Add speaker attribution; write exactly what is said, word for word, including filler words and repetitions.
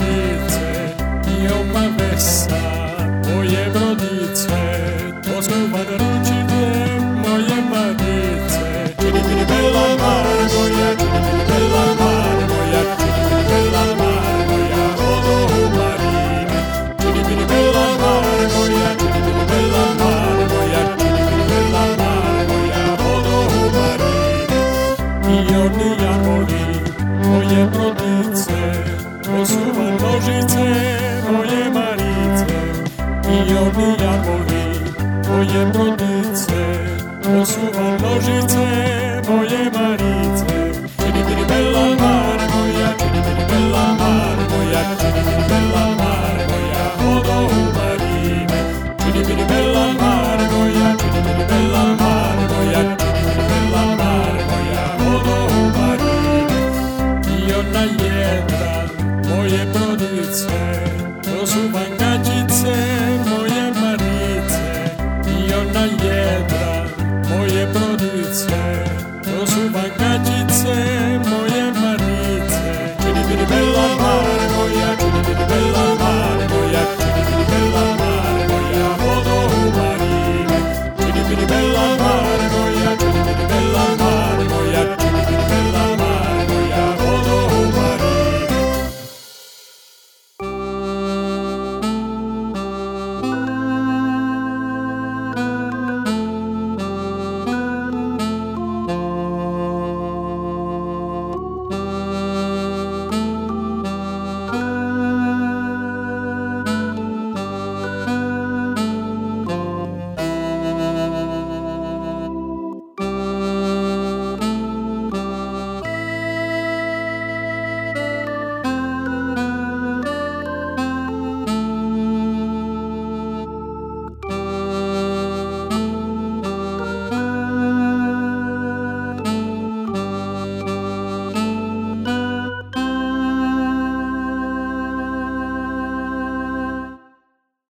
Speaker 1: brodice, io mavessa, moje brodice, to su vanručine, moje marice. Čini mi bela mar moja, čini mi bela mar moja, čini mi bela mar moja, odo u marine. Čini mi bela mar moja, čini mi bela mar moja, čini mi bela mar moja, odo u marine. I oni jamovi, moje brodice, to su vannožice, moje marice. I oni jamovi, moje brodice, to su vannožice, moje marice. Čini mi bela mar moja, čini mi bela mar moja, čini mi bela mar moja, odo u marine. Čini mi bela mar moja, čini mi bela mar moja, čini mi bela mar moja, odo u marine. I ona jedan, moje brodice,